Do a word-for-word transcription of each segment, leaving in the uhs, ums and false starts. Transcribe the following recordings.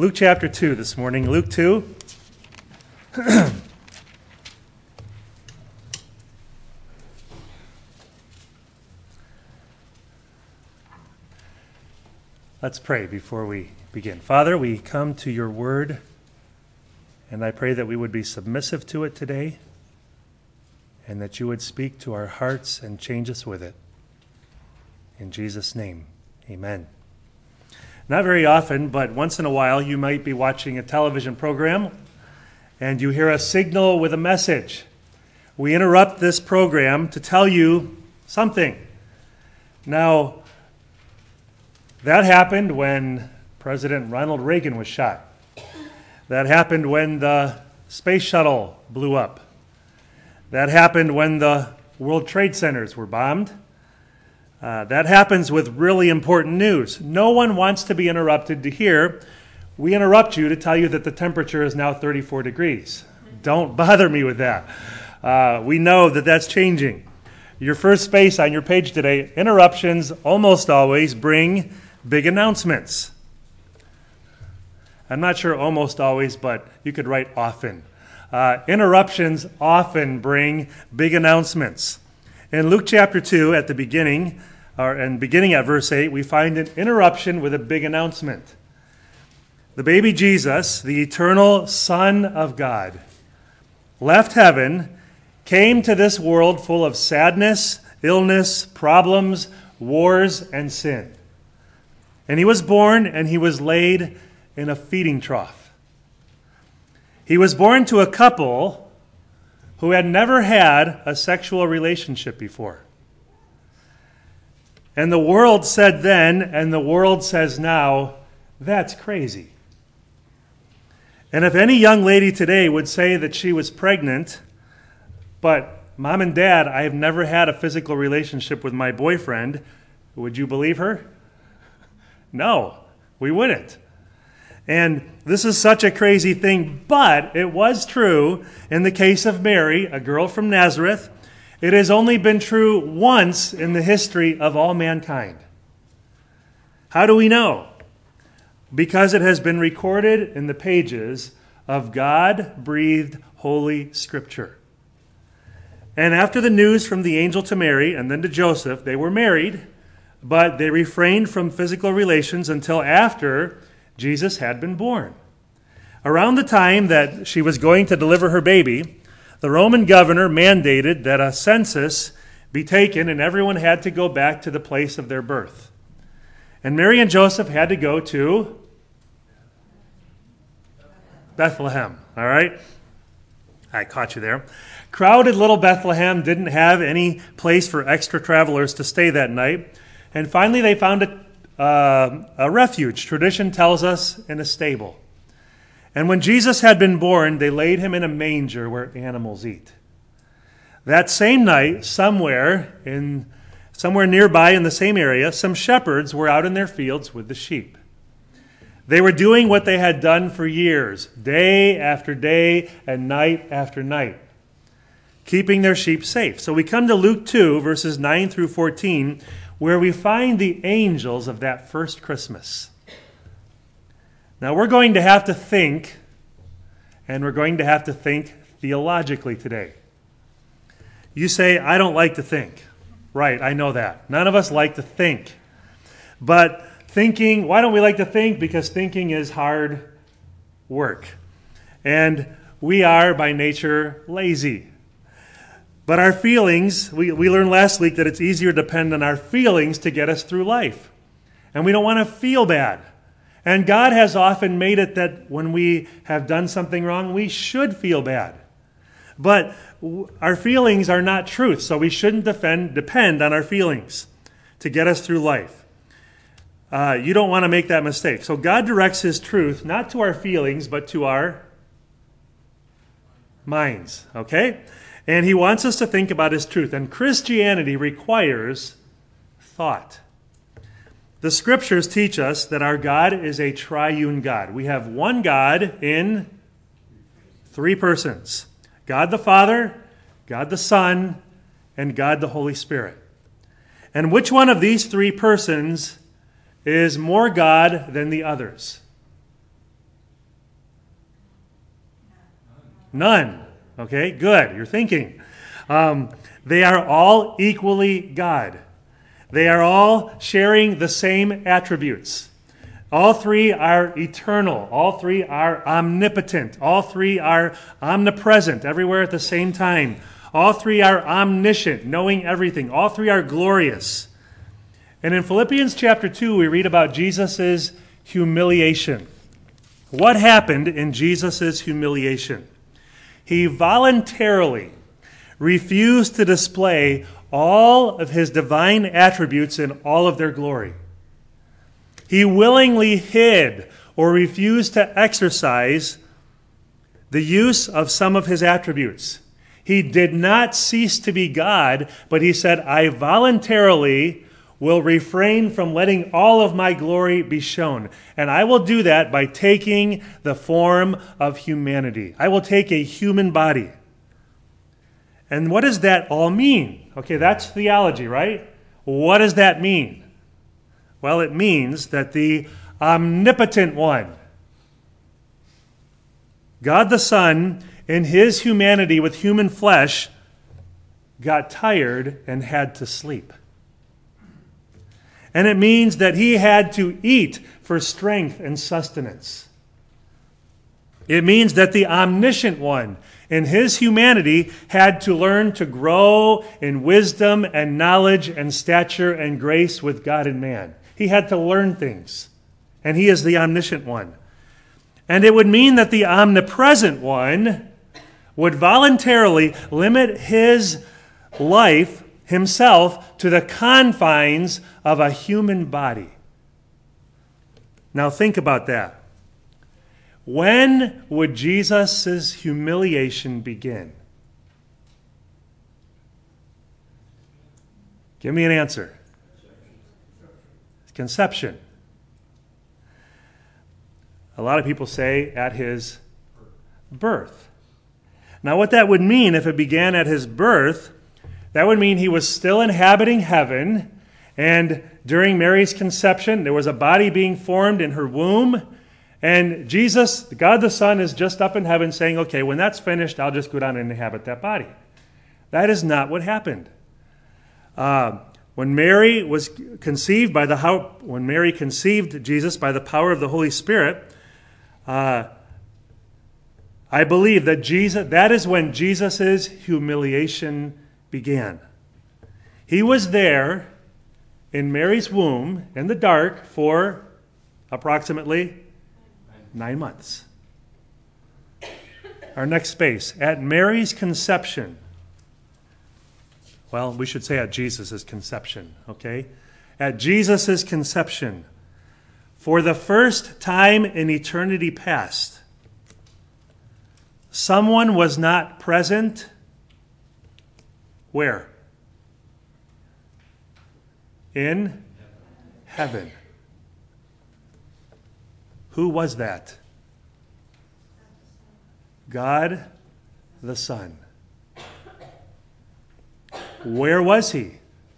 Luke chapter two this morning. Luke two. Let's pray before we begin. Father, we come to your word, and I pray that we would be submissive to it today, and that you would speak to our hearts and change us with it. In Jesus' name, amen. Not very often, but once in a while, you might be watching a television program, and you hear a signal with a message. We interrupt this program to tell you something. Now, that happened when President Ronald Reagan was shot. That happened when the space shuttle blew up. That happened when the World Trade Centers were bombed. Uh, that happens with really important news. No one wants to be interrupted to hear. We interrupt you to tell you that the temperature is now thirty-four degrees. Don't bother me with that. Uh, we know that that's changing. Your first space on your page today, interruptions almost always bring big announcements. I'm not sure almost always, but you could write often. Uh, interruptions often bring big announcements. In Luke chapter two, at the beginning, or and beginning at verse eight, we find an interruption with a big announcement. The baby Jesus, the eternal Son of God, left heaven, came to this world full of sadness, illness, problems, wars, and sin. And he was born and he was laid in a feeding trough. He was born to a couple who had never had a sexual relationship before. And the world said then, and the world says now, that's crazy. And if any young lady today would say that she was pregnant, but Mom and Dad, I have never had a physical relationship with my boyfriend, would you believe her? No, we wouldn't. And this is such a crazy thing, but it was true in the case of Mary, a girl from Nazareth. It has only been true once in the history of all mankind. How do we know? Because it has been recorded in the pages of God-breathed Holy Scripture. And after the news from the angel to Mary and then to Joseph, they were married, but they refrained from physical relations until after Jesus had been born. Around the time that she was going to deliver her baby, the Roman governor mandated that a census be taken and everyone had to go back to the place of their birth. And Mary and Joseph had to go to Bethlehem, all right? I caught you there. Crowded little Bethlehem didn't have any place for extra travelers to stay that night. And finally they found a, uh, a refuge, tradition tells us, in a stable. And when Jesus had been born, they laid him in a manger where animals eat. That same night, somewhere in somewhere nearby in the same area, some shepherds were out in their fields with the sheep. They were doing what they had done for years, day after day and night after night, keeping their sheep safe. So we come to Luke two, verses nine through fourteen, where we find the angels of that first Christmas. Now, we're going to have to think, and we're going to have to think theologically today. You say, I don't like to think. Right, I know that. None of us like to think. But thinking, why don't we like to think? Because thinking is hard work. And we are, by nature, lazy. But our feelings, we, we learned last week that it's easier to depend on our feelings to get us through life. And we don't want to feel bad. And God has often made it that when we have done something wrong, we should feel bad. But our feelings are not truth, so we shouldn't defend, depend on our feelings to get us through life. Uh, you don't want to make that mistake. So God directs his truth not to our feelings, but to our minds, okay? And he wants us to think about his truth. And Christianity requires thought. The scriptures teach us that our God is a triune God. We have one God in three persons. God the Father, God the Son, and God the Holy Spirit. And which one of these three persons is more God than the others? None. Okay, good. You're thinking. Um, they are all equally God. They are all sharing the same attributes. All three are eternal. All three are omnipotent. All three are omnipresent, everywhere at the same time. All three are omniscient, knowing everything. All three are glorious. And in Philippians chapter two, we read about Jesus' humiliation. What happened in Jesus' humiliation? He voluntarily refused to display all of his divine attributes in all of their glory. He willingly hid or refused to exercise the use of some of his attributes. He did not cease to be God, but he said, I voluntarily will refrain from letting all of my glory be shown. And I will do that by taking the form of humanity. I will take a human body. And what does that all mean? Okay, that's theology, right? What does that mean? Well, it means that the omnipotent one, God the Son, in his humanity with human flesh, got tired and had to sleep. And it means that he had to eat for strength and sustenance. It means that the omniscient one, in his humanity, had to learn to grow in wisdom and knowledge and stature and grace with God and man. He had to learn things. And he is the omniscient one. And it would mean that the omnipresent one would voluntarily limit his life, himself, to the confines of a human body. Now think about that. When would Jesus' humiliation begin? Give me an answer. Conception. A lot of people say at his birth. Now what that would mean if it began at his birth, that would mean he was still inhabiting heaven, and during Mary's conception, there was a body being formed in her womb, and Jesus, God the Son, is just up in heaven saying, okay, when that's finished, I'll just go down and inhabit that body. That is not what happened. Uh, when Mary was conceived by the when Mary conceived Jesus by the power of the Holy Spirit, uh, I believe that Jesus that is when Jesus' humiliation began. He was there in Mary's womb in the dark for approximately nine months. Our next space, at Mary's conception. Well, we should say at Jesus' conception, okay? At Jesus' conception, for the first time in eternity past, someone was not present. Where? In heaven. Who was that? God the Son. Where was he?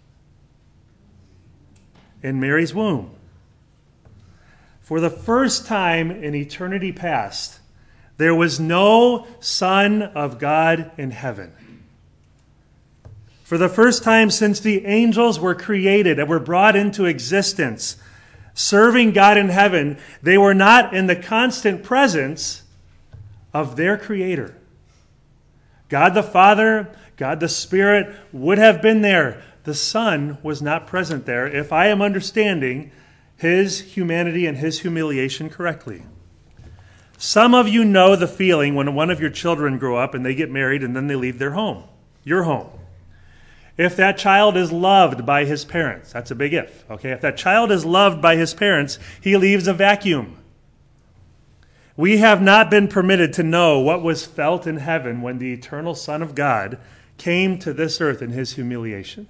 In Mary's womb. For the first time in eternity past, there was no Son of God in heaven. For the first time since the angels were created and were brought into existence, serving God in heaven, they were not in the constant presence of their Creator. God the Father, God the Spirit would have been there. The Son was not present there, if I am understanding his humanity and his humiliation correctly. Some of you know the feeling when one of your children grow up and they get married and then they leave their home, your home. If that child is loved by his parents, that's a big if, okay? If that child is loved by his parents, he leaves a vacuum. We have not been permitted to know what was felt in heaven when the eternal Son of God came to this earth in his humiliation.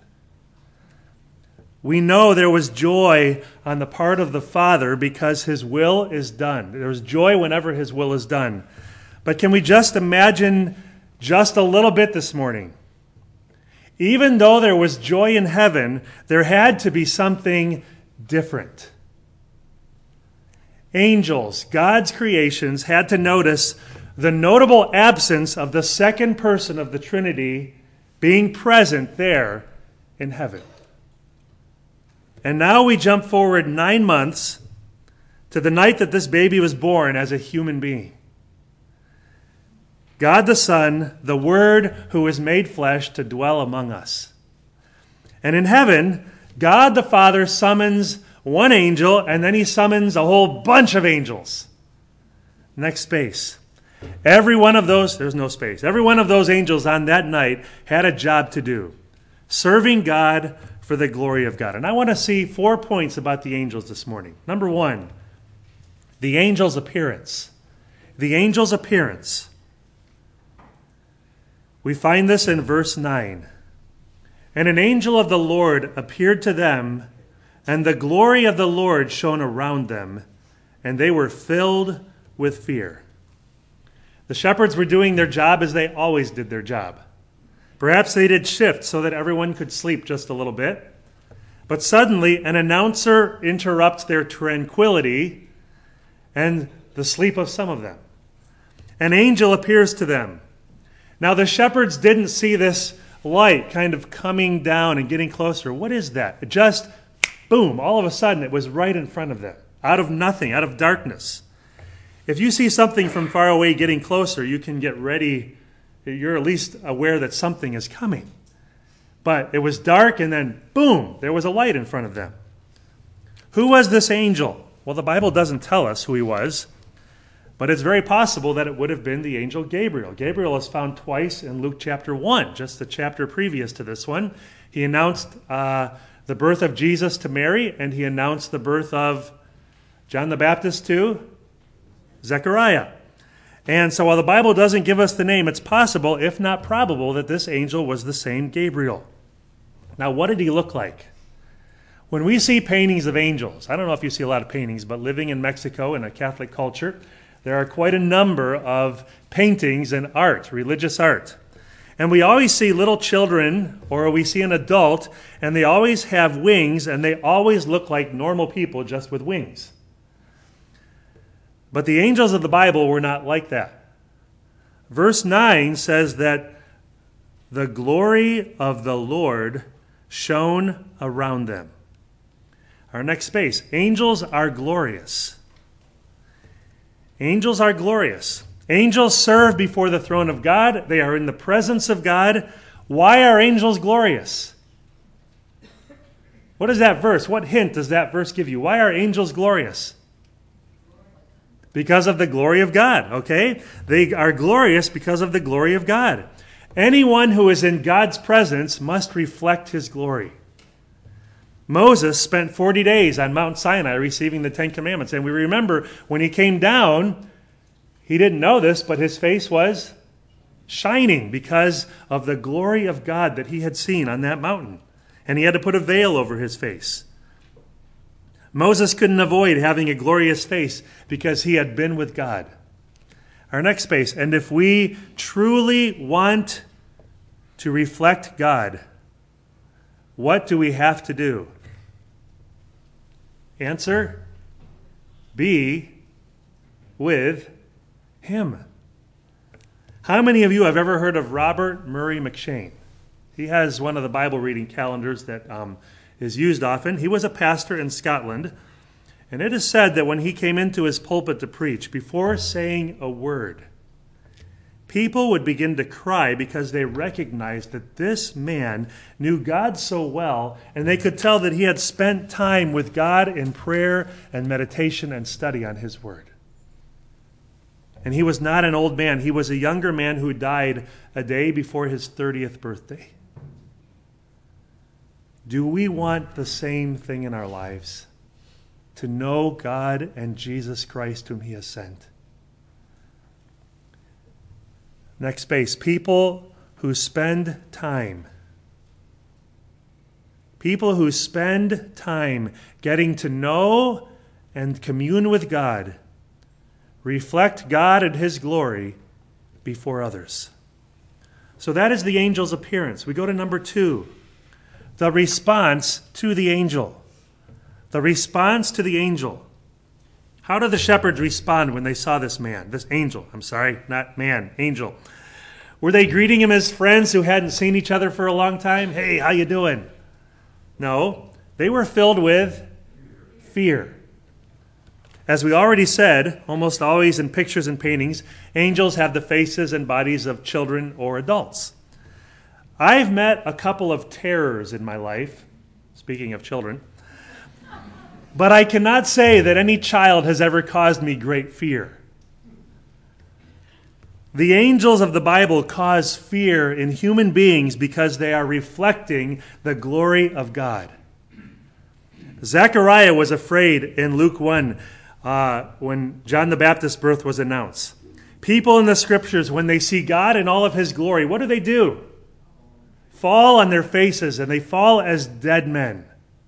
We know there was joy on the part of the Father because his will is done. There was joy whenever his will is done. But can we just imagine just a little bit this morning? Even though there was joy in heaven, there had to be something different. Angels, God's creations, had to notice the notable absence of the second person of the Trinity being present there in heaven. And now we jump forward nine months to the night that this baby was born as a human being. God the Son, the Word who was made flesh to dwell among us. And in heaven, God the Father summons one angel, and then he summons a whole bunch of angels. Next space. Every one of those, there's no space. Every one of those angels on that night had a job to do, serving God for the glory of God. And I want to see four points about the angels this morning. Number one, the angel's appearance. The angel's appearance. We find this in verse nine. And an angel of the Lord appeared to them, and the glory of the Lord shone around them, and they were filled with fear. The shepherds were doing their job as they always did their job. Perhaps they did shift so that everyone could sleep just a little bit. But suddenly, an announcer interrupts their tranquility and the sleep of some of them. An angel appears to them. Now, the shepherds didn't see this light kind of coming down and getting closer. What is that? It just, boom, all of a sudden it was right in front of them, out of nothing, out of darkness. If you see something from far away getting closer, you can get ready. You're at least aware that something is coming. But it was dark, and then, boom, there was a light in front of them. Who was this angel? Well, the Bible doesn't tell us who he was, but it's very possible that it would have been the angel Gabriel. Gabriel is found twice in Luke chapter one, just the chapter previous to this one. He announced uh, the birth of Jesus to Mary, and he announced the birth of John the Baptist to Zechariah. And so while the Bible doesn't give us the name, it's possible, if not probable, that this angel was the same Gabriel. Now, what did he look like? When we see paintings of angels, I don't know if you see a lot of paintings, but living in Mexico in a Catholic culture, there are quite a number of paintings and art, religious art. And we always see little children, or we see an adult, and they always have wings, and they always look like normal people just with wings. But the angels of the Bible were not like that. Verse nine says that the glory of the Lord shone around them. Our next space, angels are glorious. Angels are glorious. Angels serve before the throne of God. They are in the presence of God. Why are angels glorious? What is that verse? What hint does that verse give you? Why are angels glorious? Because of the glory of God, okay? They are glorious because of the glory of God. Anyone who is in God's presence must reflect his glory. Moses spent forty days on Mount Sinai receiving the Ten Commandments. And we remember when he came down, he didn't know this, but his face was shining because of the glory of God that he had seen on that mountain. And he had to put a veil over his face. Moses couldn't avoid having a glorious face because he had been with God. Our next space, and if we truly want to reflect God, what do we have to do? Answer, be with him. How many of you have ever heard of Robert Murray M'Cheyne? He has one of the Bible reading calendars that um, is used often. He was a pastor in Scotland, and it is said that when he came into his pulpit to preach, before saying a word, people would begin to cry because they recognized that this man knew God so well, and they could tell that he had spent time with God in prayer and meditation and study on his word. And he was not an old man. He was a younger man who died a day before his thirtieth birthday. Do we want the same thing in our lives? To know God and Jesus Christ whom he has sent. Next space, people who spend time. People who spend time getting to know and commune with God, reflect God and his glory before others. So that is the angel's appearance. We go to number two, the response to the angel. The response to the angel. How do the shepherds respond when they saw this man, this angel? I'm sorry, not man, angel. Were they greeting him as friends who hadn't seen each other for a long time? Hey, how you doing? No, they were filled with fear. As we already said, almost always in pictures and paintings, angels have the faces and bodies of children or adults. I've met a couple of terrors in my life, speaking of children, but I cannot say that any child has ever caused me great fear. The angels of the Bible cause fear in human beings because they are reflecting the glory of God. Zechariah was afraid in Luke one uh, when John the Baptist's birth was announced. People in the scriptures, when they see God in all of his glory, what do they do? Fall on their faces, and they fall as dead men.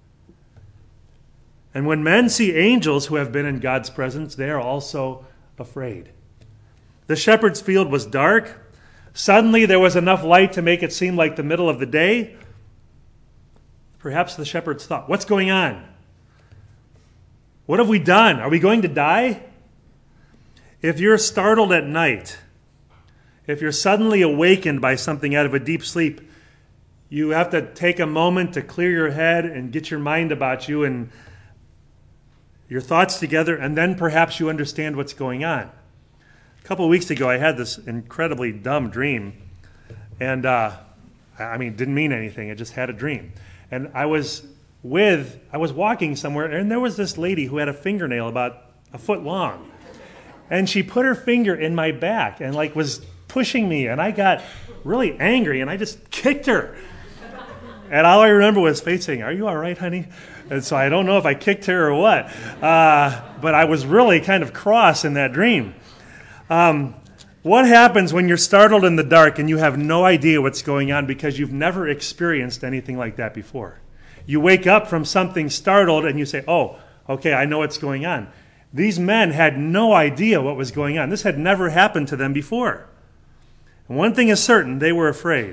And when men see angels who have been in God's presence, they are also afraid. The shepherd's field was dark. Suddenly there was enough light to make it seem like the middle of the day. Perhaps the shepherds thought, what's going on? What have we done? Are we going to die? If you're startled at night, if you're suddenly awakened by something out of a deep sleep, you have to take a moment to clear your head and get your mind about you and your thoughts together, and then perhaps you understand what's going on. A couple of weeks ago, I had this incredibly dumb dream, and uh, I mean, didn't mean anything. I just had a dream. And I was with, I was walking somewhere, and there was this lady who had a fingernail about a foot long. And she put her finger in my back and like was pushing me, and I got really angry, and I just kicked her. And all I remember was Faith saying, "Are you all right, honey?" And so I don't know if I kicked her or what. Uh, but I was really kind of cross in that dream. Um, what happens when you're startled in the dark and you have no idea what's going on because you've never experienced anything like that before? You wake up from something startled and you say, oh, okay, I know what's going on. These men had no idea what was going on. This had never happened to them before. And one thing is certain, they were afraid.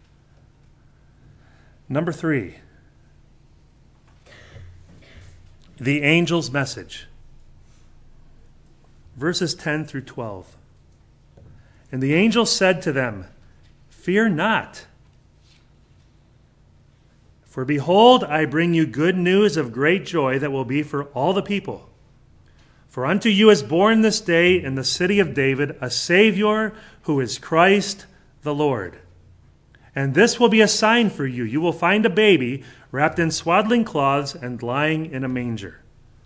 Number three, the angel's message. Verses ten through twelve. And the angel said to them, "Fear not. For behold, I bring you good news of great joy that will be for all the people. For unto you is born this day in the city of David a Savior, who is Christ the Lord. And this will be a sign for you. You will find a baby wrapped in swaddling cloths and lying in a manger."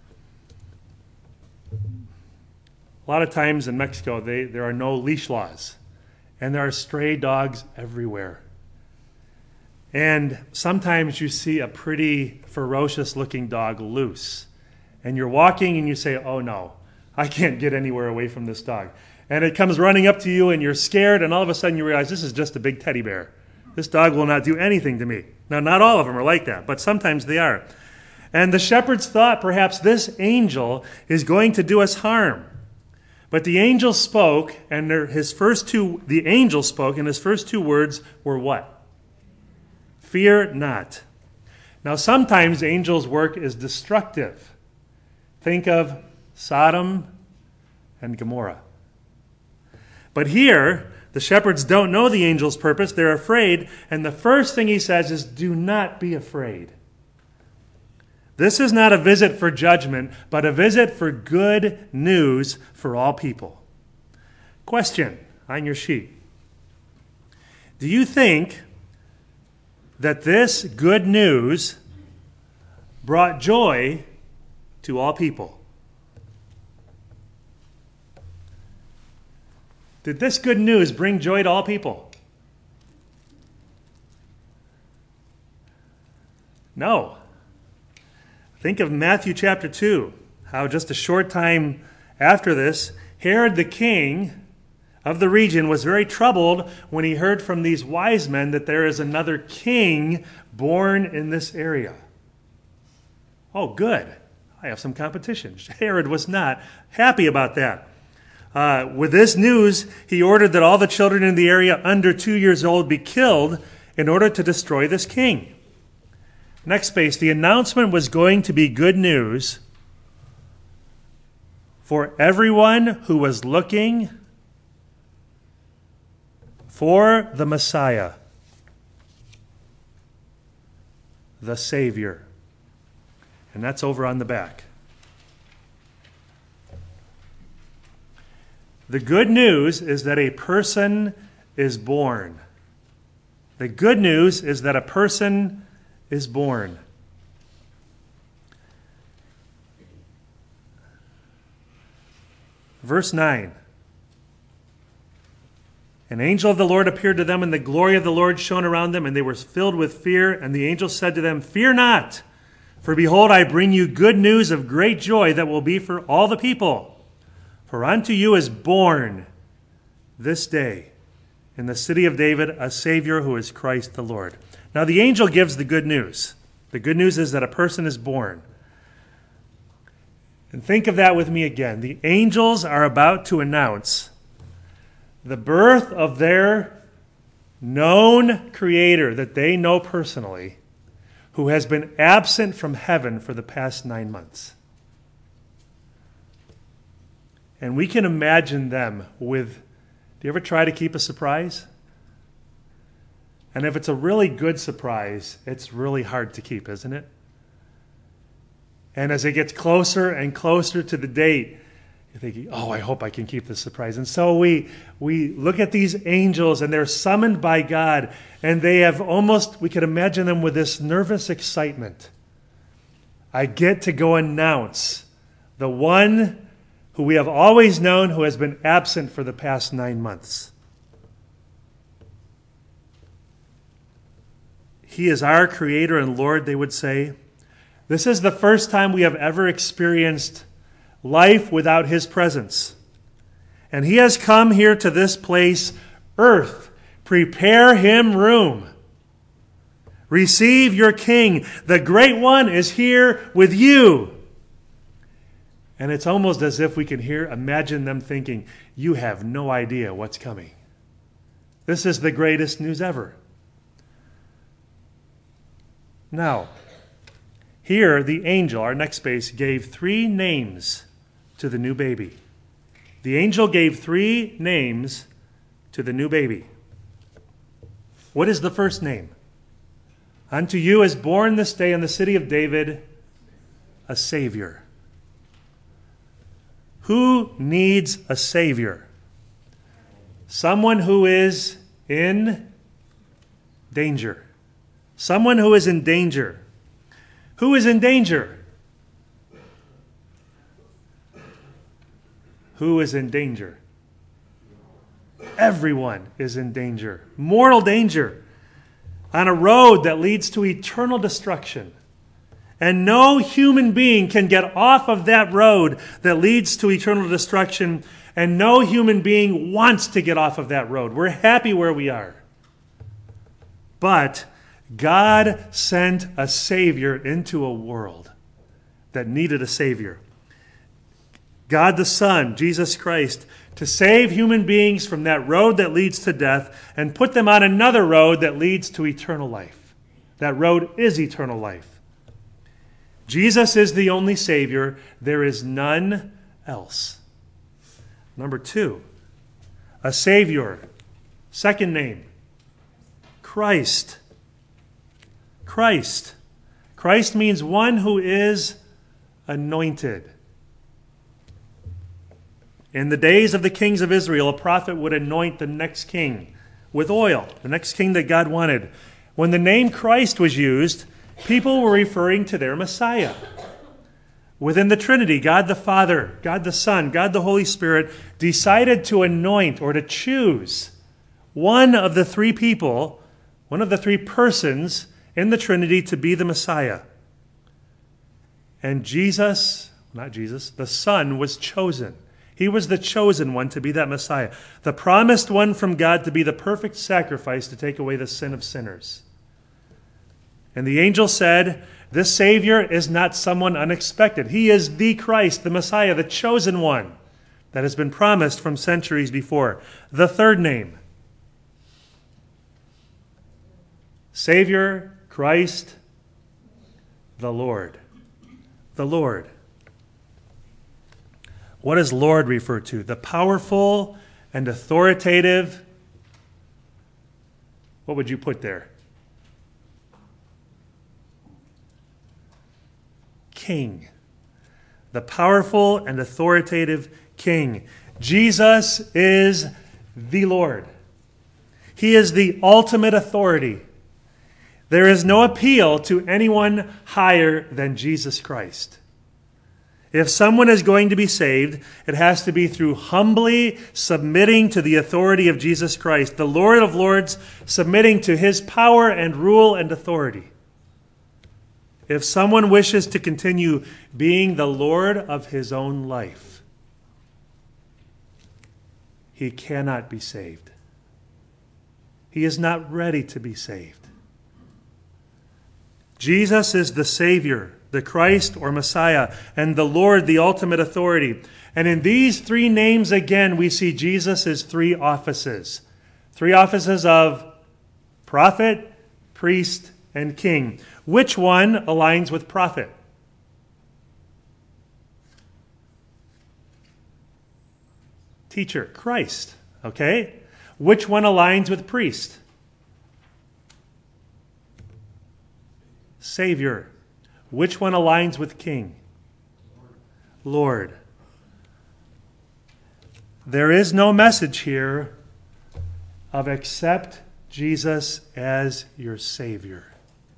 A lot of times in Mexico, they, there are no leash laws, and there are stray dogs everywhere. And sometimes you see a pretty ferocious-looking dog loose, and you're walking and you say, oh no, I can't get anywhere away from this dog. And it comes running up to you and you're scared, and all of a sudden you realize this is just a big teddy bear. This dog will not do anything to me. Now, not all of them are like that, but sometimes they are. And the shepherds thought perhaps this angel is going to do us harm. But the angel spoke, and his first two, the angel spoke, and his first two words were what? Fear not. Now, sometimes angels' work is destructive. Think of Sodom and Gomorrah. But here, the shepherds don't know the angel's purpose. They're afraid, and the first thing he says is, do not be afraid. This is not a visit for judgment, but a visit for good news for all people. Question on your sheet. Do you think that this good news brought joy to all people? Did this good news bring joy to all people? No. Think of Matthew chapter two, how just a short time after this, Herod the king of the region was very troubled when he heard from these wise men that there is another king born in this area. Oh, good. I have some competition. Herod was not happy about that. Uh, with this news, he ordered that all the children in the area under two years old be killed in order to destroy this king. Next space, the announcement was going to be good news for everyone who was looking for the Messiah, the Savior. And that's over on the back. The good news is that a person is born. The good news is that a person is born. Verse nine. An angel of the Lord appeared to them, and the glory of the Lord shone around them, and they were filled with fear. And the angel said to them, "Fear not, for behold, I bring you good news of great joy that will be for all the people. For unto you is born this day in the city of David a Savior who is Christ the Lord." Now the angel gives the good news. The good news is that a person is born. And think of that with me again. The angels are about to announce the birth of their known Creator that they know personally, who has been absent from heaven for the past nine months. And we can imagine them with, do you ever try to keep a surprise? And if it's a really good surprise, it's really hard to keep, isn't it? And as it gets closer and closer to the date, you're thinking, oh, I hope I can keep this surprise. And so we we look at these angels, and they're summoned by God, and they have almost, we could imagine them with this nervous excitement. I get to go announce the one who we have always known, who has been absent for the past nine months. He is our Creator and Lord, they would say. This is the first time we have ever experienced life without His presence. And He has come here to this place, earth. Prepare Him room. Receive your King. The Great One is here with you. And it's almost as if we can hear, imagine them thinking, you have no idea what's coming. This is the greatest news ever. Now, here the angel, our next base, gave three names to the new baby. The angel gave three names to the new baby. What is the first name? Unto you is born this day in the city of David a Savior. Who needs a Savior? Someone who is in danger. Someone who is in danger. Who is in danger? Who is in danger? Everyone is in danger. Mortal danger. On a road that leads to eternal destruction. And no human being can get off of that road that leads to eternal destruction. And no human being wants to get off of that road. We're happy where we are. But God sent a Savior into a world that needed a Savior. God the Son, Jesus Christ, to save human beings from that road that leads to death and put them on another road that leads to eternal life. That road is eternal life. Jesus is the only Savior. There is none else. Number two, a Savior. Second name, Christ. Christ. Christ means one who is anointed. In the days of the kings of Israel, a prophet would anoint the next king with oil, the next king that God wanted. When the name Christ was used, people were referring to their Messiah. Within the Trinity, God the Father, God the Son, God the Holy Spirit decided to anoint or to choose one of the three people, one of the three persons in the Trinity to be the Messiah. And Jesus, not Jesus, the Son was chosen. He was the chosen one to be that Messiah, the promised one from God to be the perfect sacrifice to take away the sin of sinners. And the angel said, this Savior is not someone unexpected. He is the Christ, the Messiah, the chosen one that has been promised from centuries before. The third name, Savior, Christ, the Lord. The Lord. What does Lord refer to? The powerful and authoritative. What would you put there? King. The powerful and authoritative King. Jesus is the Lord. He is the ultimate authority. There is no appeal to anyone higher than Jesus Christ. If someone is going to be saved, it has to be through humbly submitting to the authority of Jesus Christ, the Lord of Lords, submitting to his power and rule and authority. If someone wishes to continue being the Lord of his own life, he cannot be saved. He is not ready to be saved. Jesus is the Savior, the Christ or Messiah, and the Lord, the ultimate authority. And in these three names again, we see Jesus' three offices. Three offices of prophet, priest, and king. Which one aligns with prophet? Teacher, Christ. Okay? Which one aligns with priest? Savior. Which one aligns with king? Lord. There is no message here of accept Jesus as your Savior.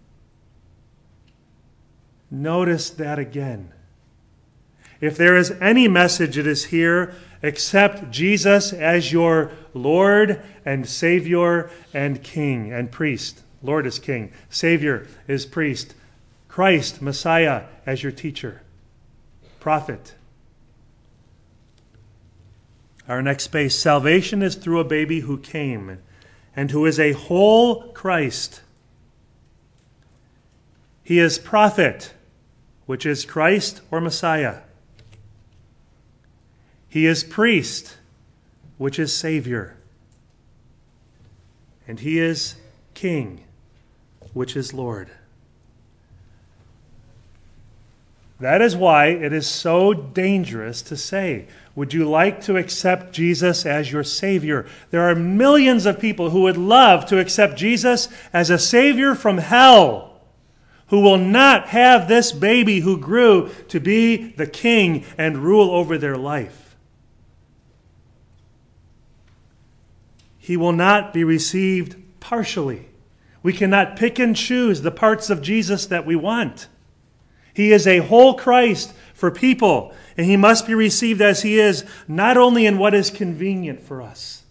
Notice that again. If there is any message, it is here, accept Jesus as your Lord and Savior and King and priest. Lord is King. Savior is priest. Christ, Messiah, as your teacher. Prophet. Our next space, salvation is through a baby who came and who is a whole Christ. He is prophet, which is Christ or Messiah. He is priest, which is Savior. And he is king, which is Lord. That is why it is so dangerous to say, would you like to accept Jesus as your Savior? There are millions of people who would love to accept Jesus as a Savior from hell, who will not have this baby who grew to be the king and rule over their life. He will not be received partially. We cannot pick and choose the parts of Jesus that we want. He is a whole Christ for people, and he must be received as he is, not only in what is convenient for us,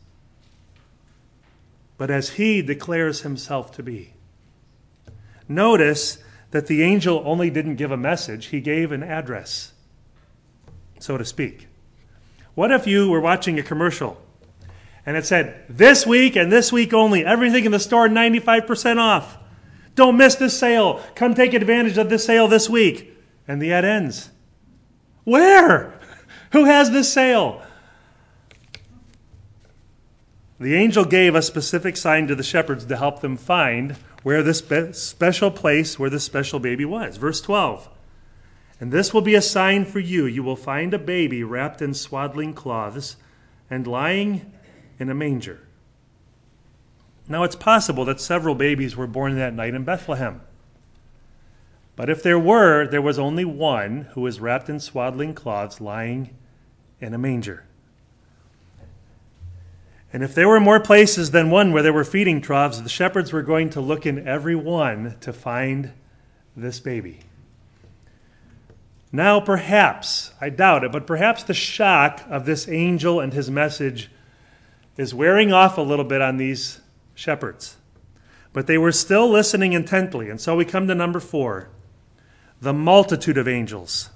but as he declares himself to be. Notice that the angel only didn't give a message, he gave an address, so to speak. What if you were watching a commercial and it said, this week and this week only, everything in the store ninety-five percent off. Don't miss this sale. Come take advantage of this sale this week. And the ad ends. Where? Who has this sale? The angel gave a specific sign to the shepherds to help them find where this spe- special place, where this special baby was. Verse twelve. And this will be a sign for you. You will find a baby wrapped in swaddling cloths and lying in a manger. Now, it's possible that several babies were born that night in Bethlehem. But if there were, there was only one who was wrapped in swaddling cloths lying in a manger. And if there were more places than one where there were feeding troughs, the shepherds were going to look in every one to find this baby. Now, perhaps, I doubt it, but perhaps the shock of this angel and his message is wearing off a little bit on these shepherds. But they were still listening intently. And so we come to number four, the multitude of angels.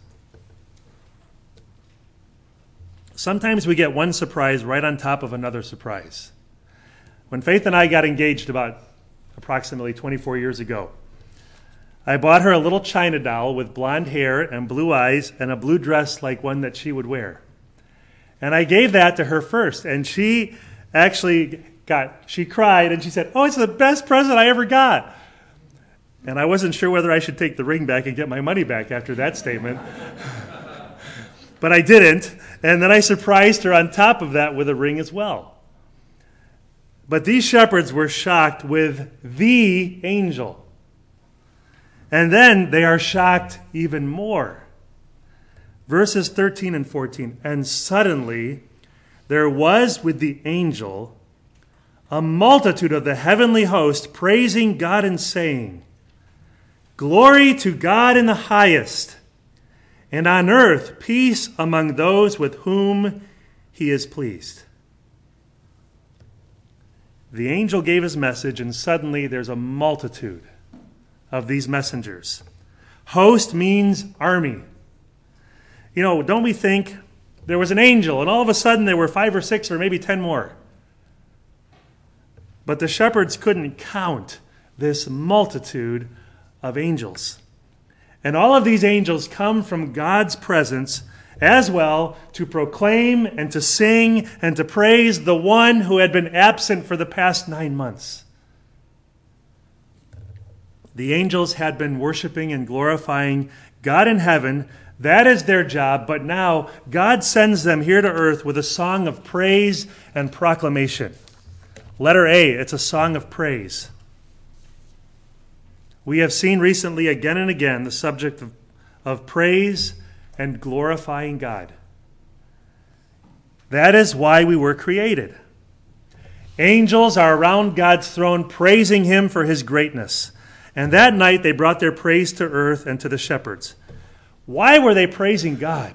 Sometimes we get one surprise right on top of another surprise. When Faith and I got engaged about approximately twenty-four years ago, I bought her a little China doll with blonde hair and blue eyes and a blue dress like one that she would wear. And I gave that to her first, and she actually got, she cried and she said, oh, it's the best present I ever got. And I wasn't sure whether I should take the ring back and get my money back after that statement. But I didn't. And then I surprised her on top of that with a ring as well. But these shepherds were shocked with the angel. And then they are shocked even more. Verses thirteen and fourteen. And suddenly there was with the angel a multitude of the heavenly host praising God and saying, Glory to God in the highest, and on earth peace among those with whom he is pleased. The angel gave his message, and suddenly there's a multitude of these messengers. Host means army. You know, don't we think there was an angel, and all of a sudden there were five or six or maybe ten more? But the shepherds couldn't count this multitude of angels. And all of these angels come from God's presence as well to proclaim and to sing and to praise the one who had been absent for the past nine months. The angels had been worshiping and glorifying God in heaven. That is their job. But now God sends them here to earth with a song of praise and proclamation. Letter A, it's a song of praise. We have seen recently again and again the subject of, of praise and glorifying God. That is why we were created. Angels are around God's throne praising him for his greatness. And that night they brought their praise to earth and to the shepherds. Why were they praising God?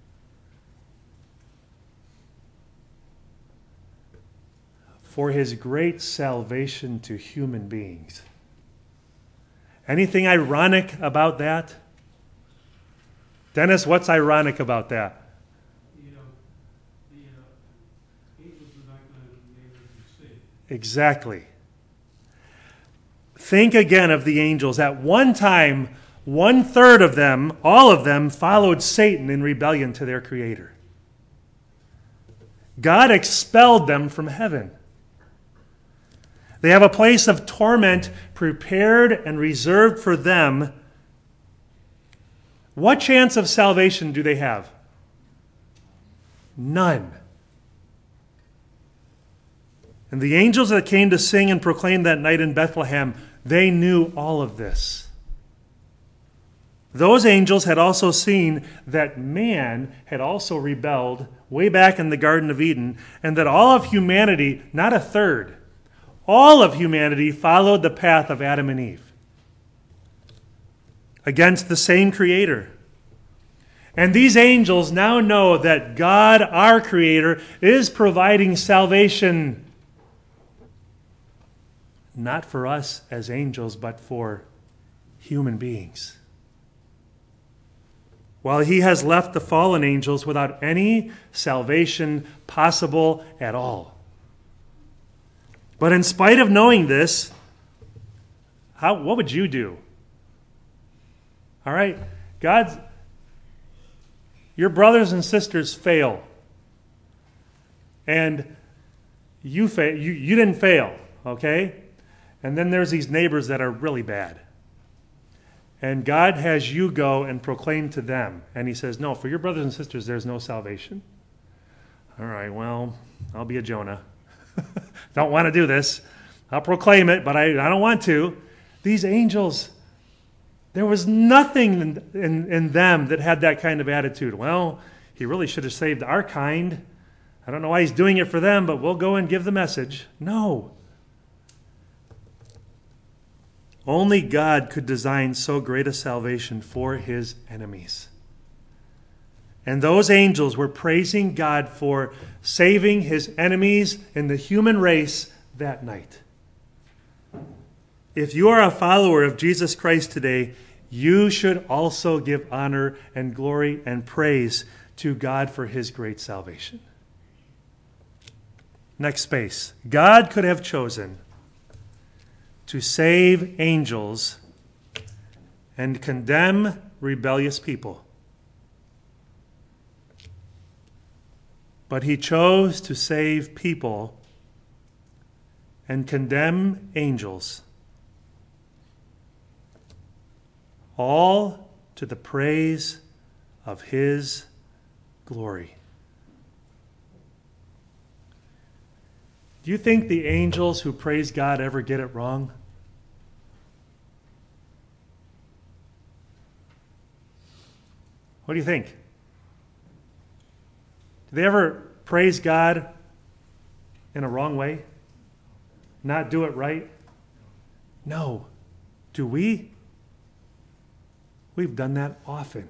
For his great salvation to human beings. Anything ironic about that? Dennis, what's ironic about that? You know, the uh, angels are not going to be able to see. Exactly. Think again of the angels. At one time, one third of them, all of them, followed Satan in rebellion to their Creator. God expelled them from heaven. They have a place of torment prepared and reserved for them. What chance of salvation do they have? None. And the angels that came to sing and proclaim that night in Bethlehem, they knew all of this. Those angels had also seen that man had also rebelled way back in the Garden of Eden, and that all of humanity, not a third, all of humanity followed the path of Adam and Eve against the same Creator. And these angels now know that God, our Creator, is providing salvation not for us as angels, but for human beings. While he has left the fallen angels without any salvation possible at all. But in spite of knowing this, how, what would you do? All right, God's, your brothers and sisters fail. And you, fa- you, you didn't fail, okay? And then there's these neighbors that are really bad. And God has you go and proclaim to them. And he says, no, for your brothers and sisters, there's no salvation. All right, well, I'll be a Jonah. Don't want to do this. I'll proclaim it, but I, I don't want to. These angels, there was nothing in, in, in them that had that kind of attitude. Well, he really should have saved our kind. I don't know why he's doing it for them, but we'll go and give the message. No. Only God could design so great a salvation for his enemies. And those angels were praising God for saving his enemies in the human race that night. If you are a follower of Jesus Christ today, you should also give honor and glory and praise to God for his great salvation. Next space. God could have chosen to save angels and condemn rebellious people. But he chose to save people and condemn angels, all to the praise of his glory. Do you think the angels who praise God ever get it wrong? What do you think? Do they ever praise God in a wrong way? Not do it right? No. Do we? We've done that often.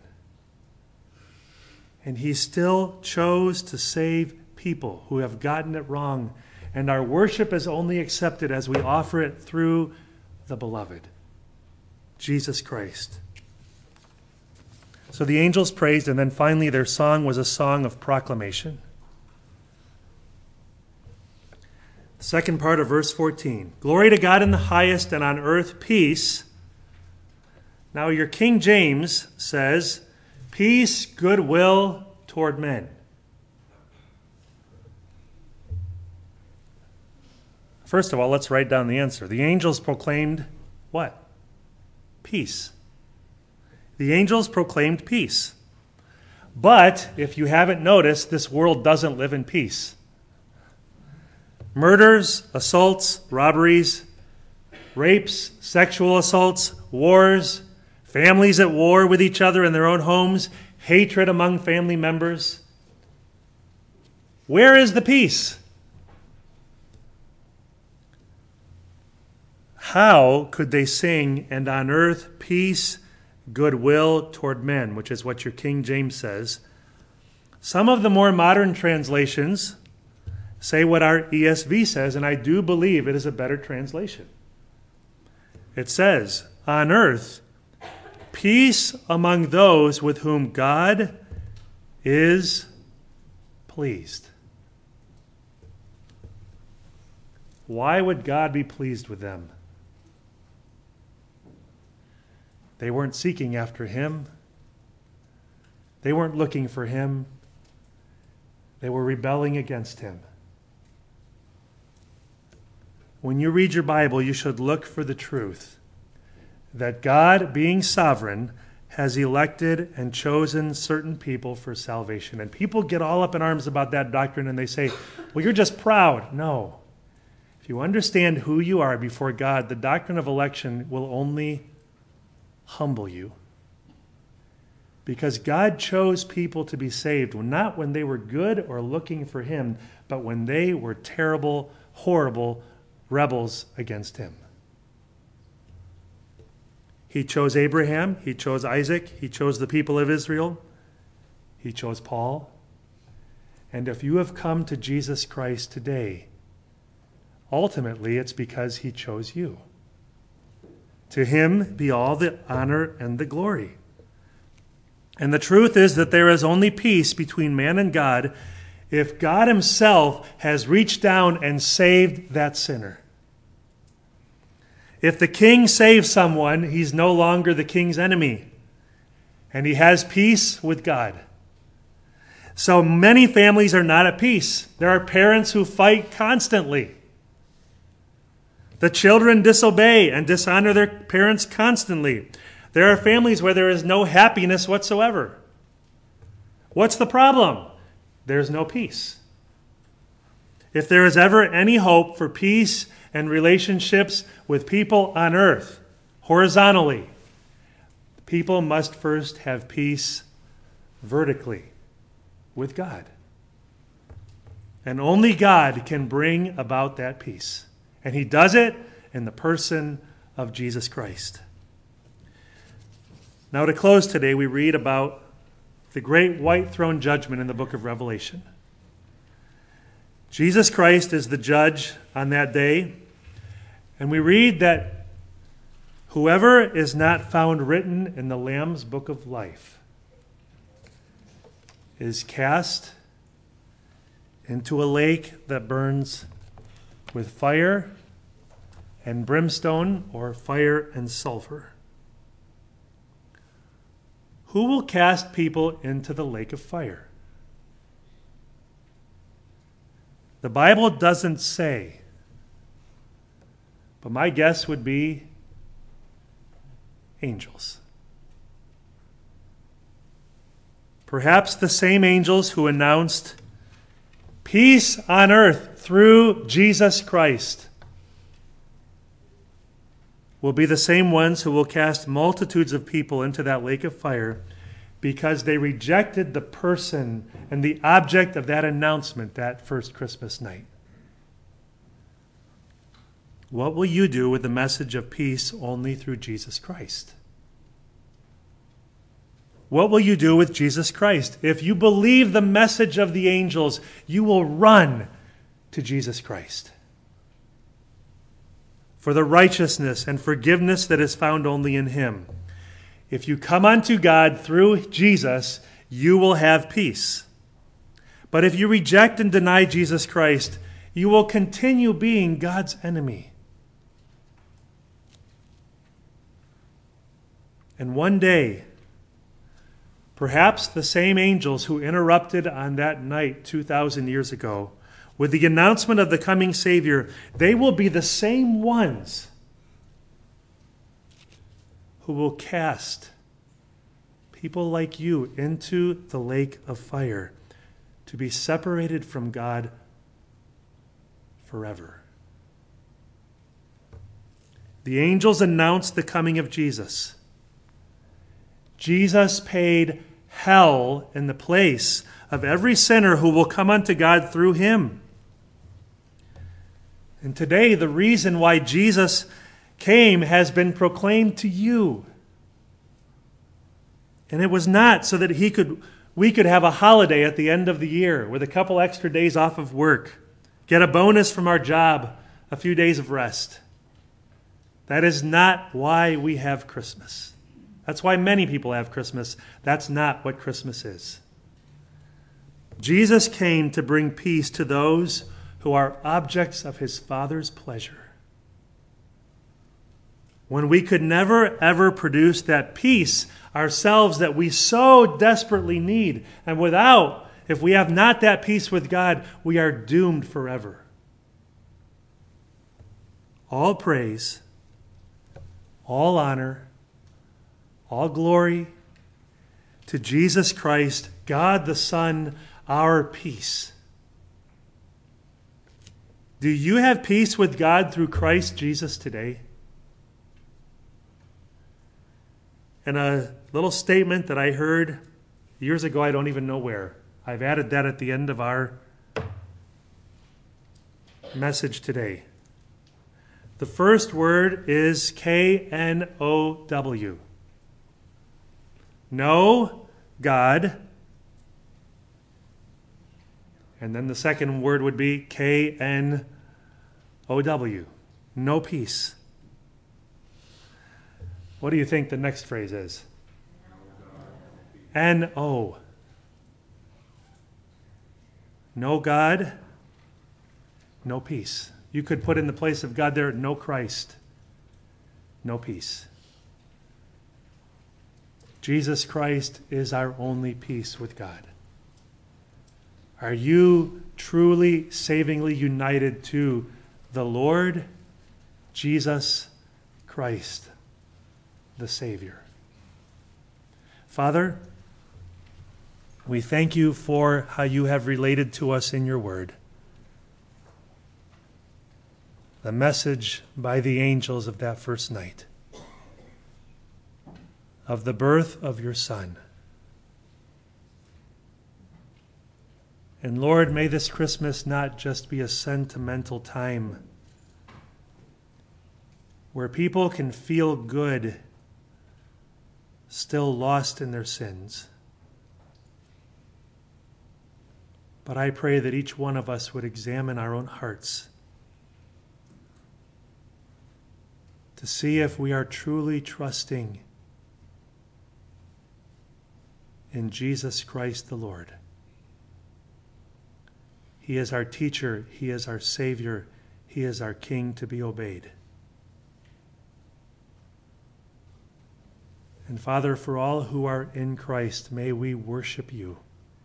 And he still chose to save people who have gotten it wrong. And our worship is only accepted as we offer it through the beloved, Jesus Christ. So the angels praised, and then finally their song was a song of proclamation. The second part of verse fourteen. Glory to God in the highest, and on earth peace. Now your King James says, peace, goodwill toward men. First of all, let's write down the answer. The angels proclaimed what? Peace. The angels proclaimed peace. But, if you haven't noticed, this world doesn't live in peace. Murders, assaults, robberies, rapes, sexual assaults, wars, families at war with each other in their own homes, hatred among family members. Where is the peace? How could they sing, and on earth peace, goodwill toward men, which is what your King James says? Some of the more modern translations say what our E S V says, and I do believe it is a better translation. It says, on earth, peace among those with whom God is pleased. Why would God be pleased with them? They weren't seeking after him. They weren't looking for him. They were rebelling against him. When you read your Bible, you should look for the truth that God, being sovereign, has elected and chosen certain people for salvation. And people get all up in arms about that doctrine and they say, well, you're just proud. No. If you understand who you are before God, the doctrine of election will only humble you. Because God chose people to be saved, not when they were good or looking for him, but when they were terrible, horrible rebels against him. He chose Abraham, he chose Isaac, he chose the people of Israel, he chose Paul. And if you have come to Jesus Christ today, ultimately it's because he chose you. To him be all the honor and the glory. And the truth is that there is only peace between man and God if God himself has reached down and saved that sinner. If the king saves someone, he's no longer the king's enemy, and he has peace with God. So many families are not at peace. There are parents who fight constantly. The children disobey and dishonor their parents constantly. There are families where there is no happiness whatsoever. What's the problem? There's no peace. If there is ever any hope for peace and relationships with people on earth, horizontally, people must first have peace vertically with God. And only God can bring about that peace. And he does it in the person of Jesus Christ. Now, to close today, we read about the great white throne judgment in the book of Revelation. Jesus Christ is the judge on that day. And we read that whoever is not found written in the Lamb's book of life is cast into a lake that burns with fire and brimstone, or fire and sulfur. Who will cast people into the lake of fire? The Bible doesn't say, but my guess would be angels. Perhaps the same angels who announced peace on earth through Jesus Christ will be the same ones who will cast multitudes of people into that lake of fire because they rejected the person and the object of that announcement that first Christmas night. What will you do with the message of peace only through Jesus Christ? What will you do with Jesus Christ? If you believe the message of the angels, you will run to Jesus Christ for the righteousness and forgiveness that is found only in him. If you come unto God through Jesus, you will have peace. But if you reject and deny Jesus Christ, you will continue being God's enemy. And one day, perhaps the same angels who interrupted on that night two thousand years ago with the announcement of the coming Savior, they will be the same ones who will cast people like you into the lake of fire to be separated from God forever. The angels announced the coming of Jesus. Jesus paid hell in the place of every sinner who will come unto God through him. And today, the reason why Jesus came has been proclaimed to you. And it was not so that he could, we could have a holiday at the end of the year with a couple extra days off of work, get a bonus from our job, a few days of rest. That is not why we have Christmas. That's why many people have Christmas. That's not what Christmas is. Jesus came to bring peace to those who are objects of his Father's pleasure. When we could never, ever produce that peace ourselves that we so desperately need. And without, if we have not that peace with God, we are doomed forever. All praise, all honor, all glory to Jesus Christ, God the Son, our peace. Do you have peace with God through Christ Jesus today? And a little statement that I heard years ago, I don't even know where. I've added that at the end of our message today. The first word is K N O W. Know God. And then the second word would be K N O W. No peace. What do you think the next phrase is? N O. No God, no peace. You could put in the place of God there, no Christ, no peace. Jesus Christ is our only peace with God. Are you truly, savingly united to the Lord Jesus Christ, the Savior? Father, we thank you for how you have related to us in your word. The message by the angels of that first night, of the birth of your Son. And Lord, may this Christmas not just be a sentimental time where people can feel good, still lost in their sins. But I pray that each one of us would examine our own hearts to see if we are truly trusting in Jesus Christ the Lord. He is our teacher. He is our Savior. He is our King to be obeyed. And Father, for all who are in Christ, may we worship you.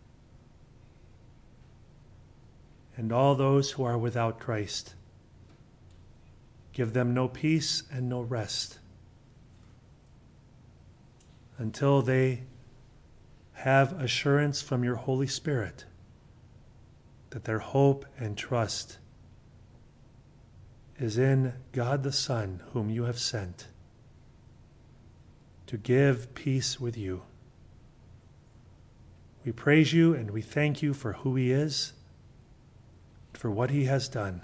And all those who are without Christ, give them no peace and no rest until they have assurance from your Holy Spirit that their hope and trust is in God the Son, whom you have sent to give peace with you. We praise you and we thank you for who he is, for what he has done.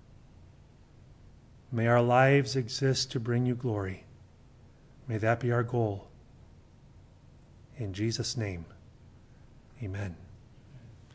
May our lives exist to bring you glory. May that be our goal. In Jesus' name, amen.